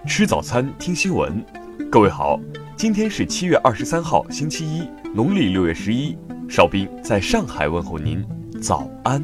吃早餐，听新闻。各位好，今天是7月23号，星期一，农历6月11。邵兵在上海问候您，早安。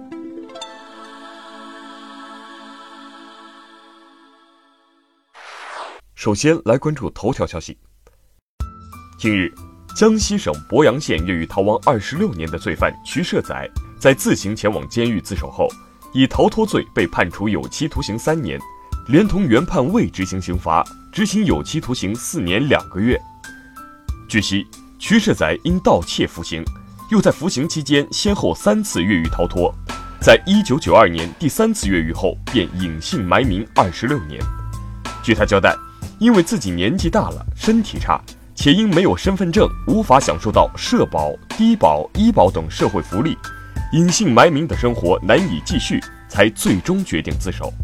首先来关注头条消息。近日，江西省博阳县越狱逃亡26年的罪犯瞿社仔，在自行前往监狱自首后，以逃脱罪被判处有期徒刑3年，连同原判未执行刑罚，执行有期徒刑4年2个月。据悉，瞿社仔因盗窃服刑，又在服刑期间先后3次越狱逃脱，在1992年第3次越狱后便隐姓埋名26年。据他交代，因为自己年纪大了，身体差，且因没有身份证，无法享受到社保、低保、医保等社会福利，隐姓埋名的生活难以继续，才最终决定自首。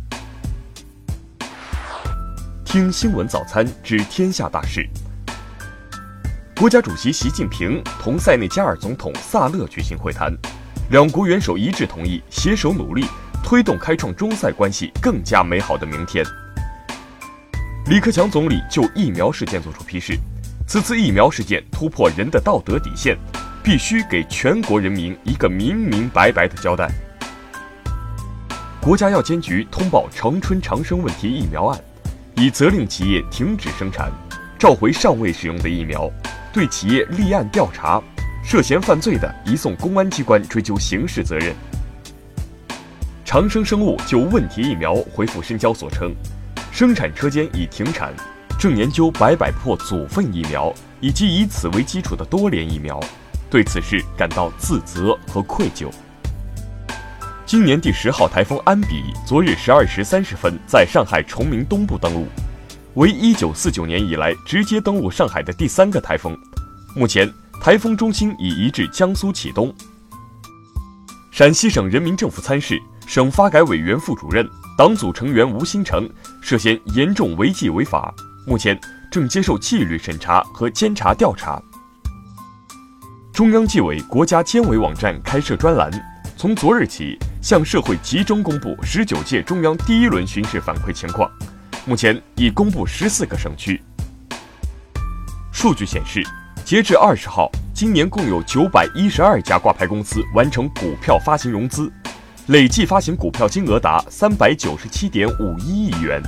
听新闻早餐知天下大事。国家主席习近平同塞内加尔总统萨勒举行会谈，两国元首一致同意携手努力，推动开创中塞关系更加美好的明天。李克强总理就疫苗事件作出批示，此次疫苗事件突破人的道德底线，必须给全国人民一个明明白白的交代。国家药监局通报长春长生问题疫苗案，已责令企业停止生产，召回尚未使用的疫苗，对企业立案调查，涉嫌犯罪的移送公安机关追究刑事责任。长生生物就问题疫苗回复深交所称，生产车间已停产，正研究百破组分疫苗以及以此为基础的多联疫苗，对此事感到自责和愧疚。今年第10号台风安比昨日12时30分在上海崇明东部登陆，为1949年以来直接登陆上海的第3个台风。目前台风中心已移至江苏启东。陕西省人民政府参事、省发改委原副主任、党组成员吴新成涉嫌严重违纪违法，目前正接受纪律审查和监察调查。中央纪委国家监委网站开设专栏，从昨日起向社会集中公布19届中央第1轮巡视反馈情况，目前已公布14个省区。数据显示，截至20号，今年共有912家挂牌公司完成股票发行融资，累计发行股票金额达397.51亿元。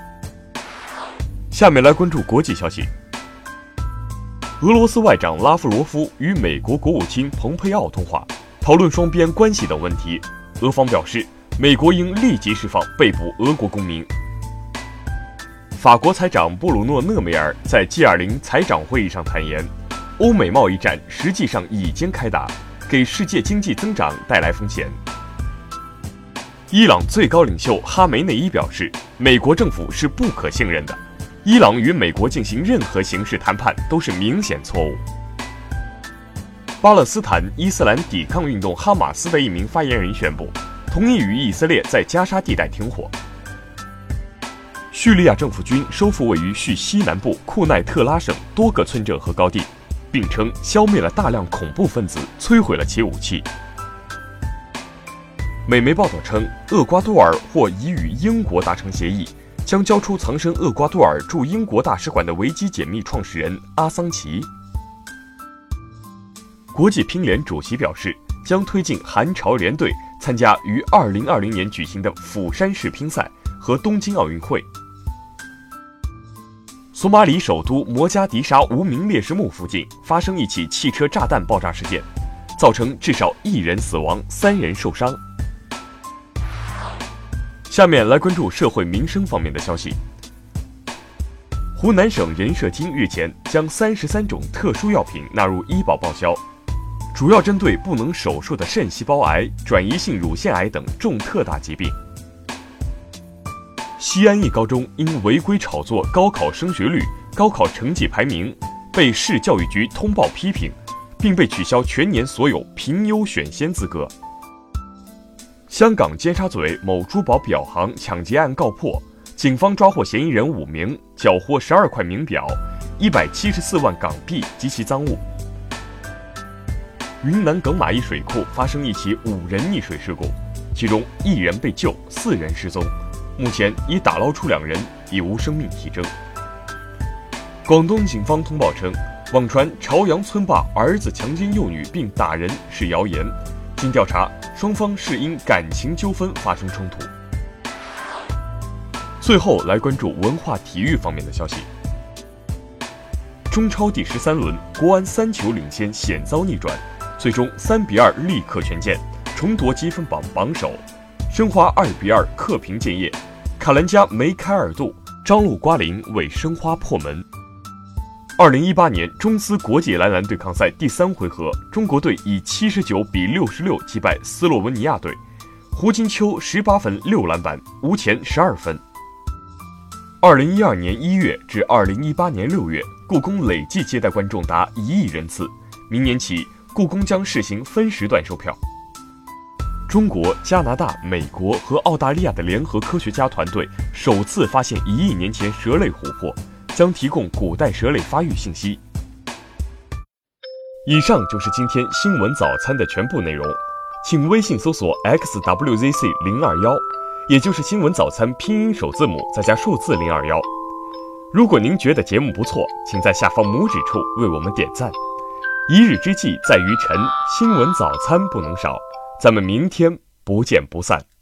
下面来关注国际消息。俄罗斯外长拉夫罗夫与美国国务卿蓬佩奥通话，讨论双边关系等问题。俄方表示，美国应立即释放被捕俄国公民。法国财长布鲁诺·勒梅尔在 G20 财长会议上坦言，欧美贸易战实际上已经开打，给世界经济增长带来风险。伊朗最高领袖哈梅内伊表示，美国政府是不可信任的，伊朗与美国进行任何形式谈判都是明显错误。巴勒斯坦伊斯兰抵抗运动哈马斯的一名发言人宣布，同意与以色列在加沙地带停火。叙利亚政府军收复位于叙西南部库奈特拉省多个村镇和高地，并称消灭了大量恐怖分子，摧毁了其武器。美媒报道称，厄瓜多尔或已与英国达成协议，将交出藏身厄瓜多尔驻英国大使馆的维基解密创始人阿桑奇。国际乒联主席表示，将推进韩朝联队参加于2020年举行的釜山世乒赛和东京奥运会。索马里首都摩加迪沙无名烈士墓附近发生一起汽车炸弹爆炸事件，造成至少1人死亡，3人受伤。下面来关注社会民生方面的消息。湖南省人社厅日前将33种特殊药品纳入医保报销，主要针对不能手术的肾细胞癌、转移性乳腺癌等重特大疾病。西安一高中因违规炒作高考升学率、高考成绩排名，被市教育局通报批评，并被取消全年所有评优选先资格。香港尖沙咀某珠宝表行抢劫案告破，警方抓获嫌疑人5名，缴获12块名表、174万港币及其赃物。云南耿马一水库发生一起5人溺水事故，其中1人被救，4人失踪。目前已打捞出2人， 已无生命体征。广东警方通报称，网传朝阳村霸儿子强奸幼女并打人是谣言，经调查，双方是因感情纠纷发生冲突。最后来关注文化体育方面的消息。中超第13轮，国安3球领先险遭逆转，最终3-2力克权健，重夺积分榜榜首。申花2-2克平建业，卡兰加梅开2度，张路瓜林为申花破门。2018年中斯国际男篮对抗赛第3回合，中国队以79-66击败斯洛文尼亚队，胡金秋18分6篮板，吴前12分。2012年1月至2018年6月，故宫累计接待观众达1亿人次。明年起，故宫将试行分时段售票。中国、加拿大、美国和澳大利亚的联合科学家团队首次发现1亿年前蛇类琥珀，将提供古代蛇类发育信息。以上就是今天新闻早餐的全部内容，请微信搜索 XWZC021，也就是新闻早餐拼音首字母再加数字021。如果您觉得节目不错，请在下方拇指处为我们点赞。一日之计在于晨，新闻早餐不能少。咱们明天不见不散。